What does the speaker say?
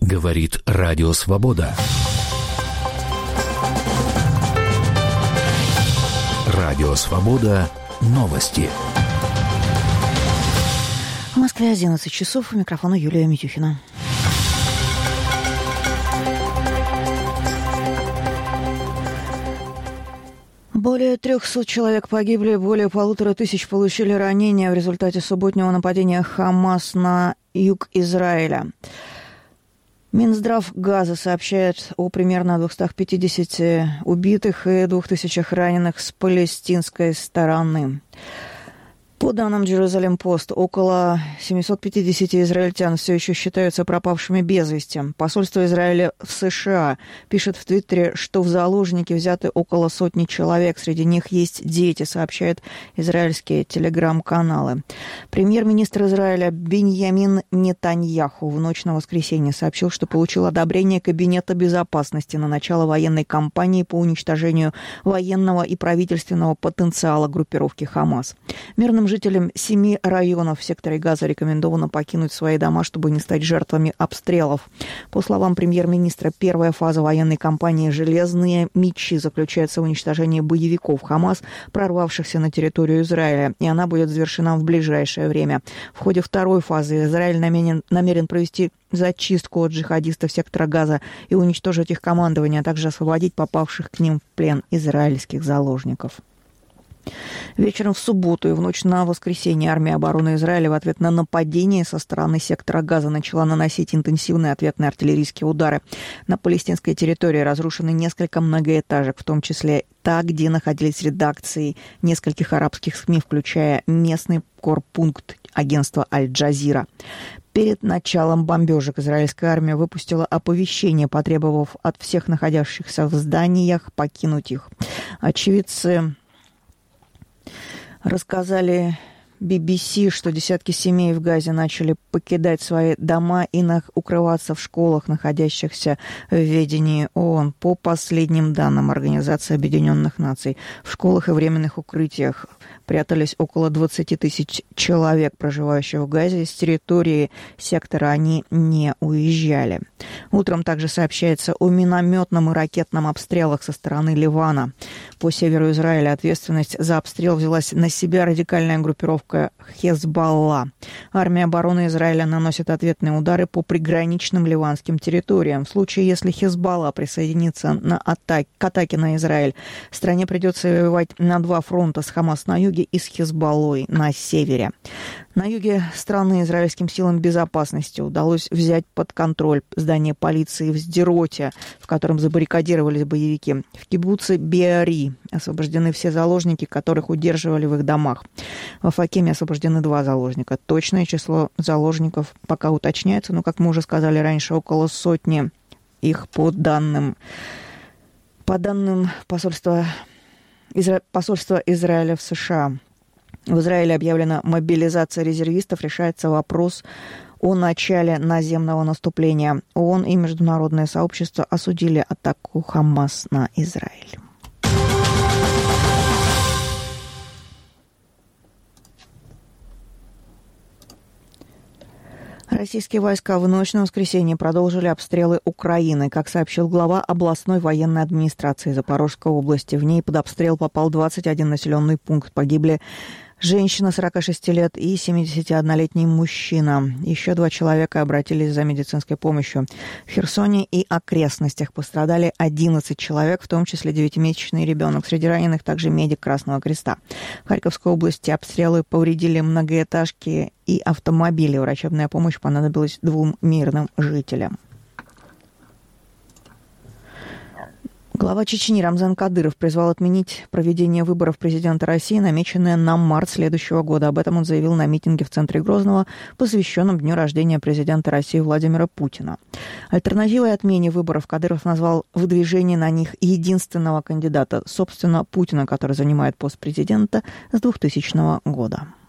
Говорит Радио Свобода. Радио Свобода. Новости. В Москве 11 часов. У микрофона Юлия Митюхина. Более 300 человек погибли, более 1500 получили ранения в результате субботнего нападения Хамас на юг Израиля. Минздрав Газа сообщает о примерно 250 убитых и 2000 раненых с палестинской стороны. По данным Jerusalem Post, около 750 израильтян все еще считаются пропавшими без вести. Посольство Израиля в США пишет в Твиттере, что в заложники взяты около 100 человек. Среди них есть дети, сообщают израильские телеграм-каналы. Премьер-министр Израиля Биньямин Нетаньяху в ночь на воскресенье сообщил, что получил одобрение Кабинета безопасности на начало военной кампании по уничтожению военного и правительственного потенциала группировки Хамас. Мирным жителям 7 районов в секторе Газа рекомендовано покинуть свои дома, чтобы не стать жертвами обстрелов. По словам премьер-министра, первая фаза военной кампании «Железные мечи» заключается в уничтожении боевиков Хамас, прорвавшихся на территорию Израиля, и она будет завершена в ближайшее время. В ходе второй фазы Израиль намерен провести зачистку от джихадистов сектора Газа и уничтожить их командование, а также освободить попавших к ним в плен израильских заложников. Вечером в субботу и в ночь на воскресенье армия обороны Израиля в ответ на нападение со стороны сектора Газа начала наносить интенсивные ответные артиллерийские удары. На палестинской территории разрушены несколько многоэтажек, в том числе та, где находились редакции нескольких арабских СМИ, включая местный корпункт агентства Аль-Джазира. Перед началом бомбежек израильская армия выпустила оповещение, потребовав от всех находящихся в зданиях покинуть их. Очевидцы рассказали BBC, что десятки семей в Газе начали покидать свои дома и укрываться в школах, находящихся в ведении ООН. По последним данным Организации Объединенных Наций, в школах и временных укрытиях прятались около 20 тысяч человек, проживающих в Газе. С территории сектора они не уезжали. Утром также сообщается о минометном и ракетном обстрелах со стороны Ливана. По северу Израиля ответственность за обстрел взялась на себя радикальная группировка Хезболла. Армия обороны Израиля наносит ответные удары по приграничным ливанским территориям. В случае, если Хезболла присоединится к атаке на Израиль, стране придется воевать на два фронта: с Хамас на юге и с Хезболлой на севере. На юге страны израильским силам безопасности удалось взять под контроль здание полиции в Сдероте, в котором забаррикадировались боевики. В кибуце Беари освобождены все заложники, которых удерживали в их домах. В Афакиме освобождены 2 заложника. Точное число заложников пока уточняется, но, как мы уже сказали раньше, около 100 их по данным посольства Израиля в США. В Израиле объявлена мобилизация резервистов, решается вопрос о начале наземного наступления. ООН и международное сообщество осудили атаку Хамас на Израиль. Российские войска в ночь на воскресенье продолжили обстрелы Украины. Как сообщил глава областной военной администрации Запорожской области, в ней под обстрел попал 21 населенный пункт. Погибли женщина 46 лет и 71-летний мужчина. Еще 2 человека обратились за медицинской помощью. В Херсоне и окрестностях пострадали 11 человек, в том числе 9-месячный ребенок. Среди раненых также медик Красного Креста. В Харьковской области обстрелы повредили многоэтажки и автомобили. Врачебная помощь понадобилась 2 мирным жителям. Глава Чечни Рамзан Кадыров призвал отменить проведение выборов президента России, намеченное на март следующего года. Об этом он заявил на митинге в центре Грозного, посвященном дню рождения президента России Владимира Путина. Альтернативой отмене выборов Кадыров назвал выдвижение на них единственного кандидата, собственно, Путина, который занимает пост президента с 2000 года.